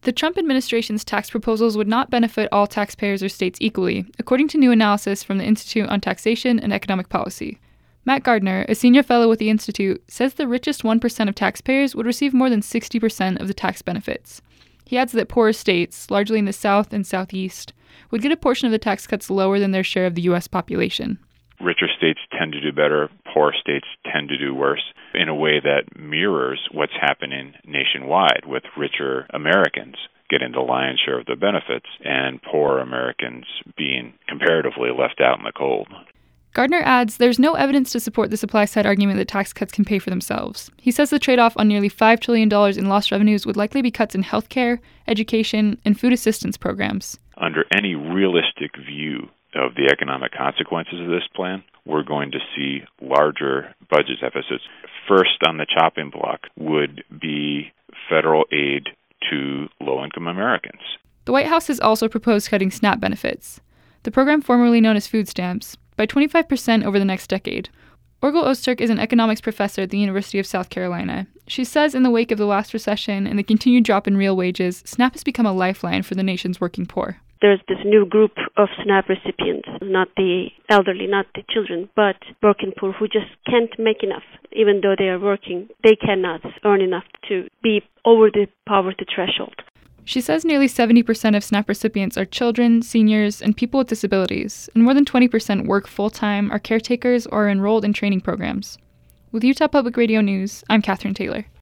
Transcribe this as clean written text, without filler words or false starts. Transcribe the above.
The Trump administration's tax proposals would not benefit all taxpayers or states equally, according to new analysis from the Institute on Taxation and Economic Policy. Matt Gardner, a senior fellow with the Institute, says the richest 1% of taxpayers would receive more than 60% of the tax benefits. He adds that poorer states, largely in the South and Southeast, would get a portion of the tax cuts lower than their share of the U.S. population. Richer states tend to do better, poor states tend to do worse, in a way that mirrors what's happening nationwide, with richer Americans getting the lion's share of the benefits and poor Americans being comparatively left out in the cold. Gardner adds there's no evidence to support the supply-side argument that tax cuts can pay for themselves. He says the trade-off on nearly $5 trillion in lost revenues would likely be cuts in healthcare, education, and food assistance programs. Under any realistic view of the economic consequences of this plan, we're going to see larger budget deficits. First on the chopping block would be federal aid to low-income Americans. The White House has also proposed cutting SNAP benefits, the program formerly known as food stamps, by 25% over the next decade. Orgel Osterk is an economics professor at the University of South Carolina. She says in the wake of the last recession and the continued drop in real wages, SNAP has become a lifeline for the nation's working poor. There's this new group of SNAP recipients, not the elderly, not the children, but working poor who just can't make enough. Even though they are working, they cannot earn enough to be over the poverty threshold. She says nearly 70% of SNAP recipients are children, seniors, and people with disabilities, and more than 20% work full-time, are caretakers, or are enrolled in training programs. With Utah Public Radio News, I'm Catherine Taylor.